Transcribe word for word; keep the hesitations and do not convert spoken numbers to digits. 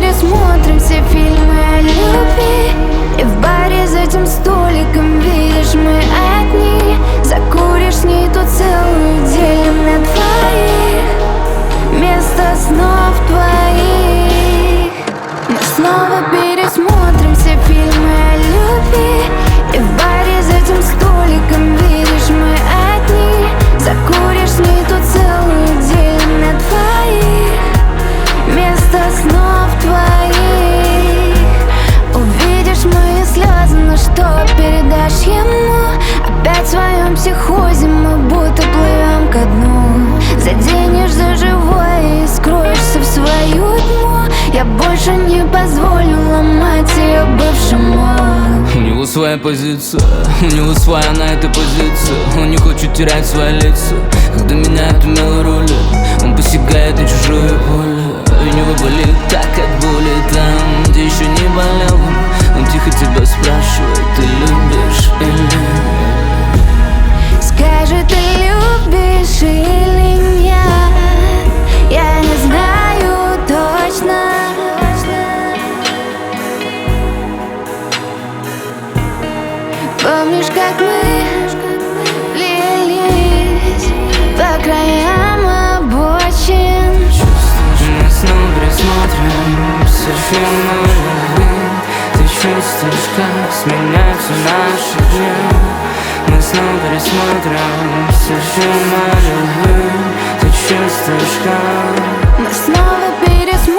пересмотрим все фильмы о любви. И в баре за этим столиком, видишь, мы одни. Закуришь с ней тут целую, делим на двоих место снов твоих. Мы снова пересмотрим все фильмы о любви. И в баре за этим столиком, видишь, мы одни. Закуришь с ней тут целую, делим на двоих место снов твоих. Увидишь мои слезы, но что передашь ему? Опять в своем психозе мы будто плывем ко дну. Заденешь за живое и скроешься в свою тьму. Я больше не позволю ломать ее бывшему. У него своя позиция, у него своя на этой позиции. Он не хочет терять свои лица, когда меняют умелые роли. Он посягает на чужое поле. У него болит так от боли там, где еще не болел. Он тихо тебя спрашивает, ты любишь или... Скажи, ты любишь или нет? Я не знаю точно. Помнишь, как мы лились по краям обочин? Мы снова пересмотрим все фильмы любви. Ты чувствуешь, как сменяются наши дни. Мы снова пересмотрим все фильмы любви. Ты чувствуешь, как Мы снова пересмотрим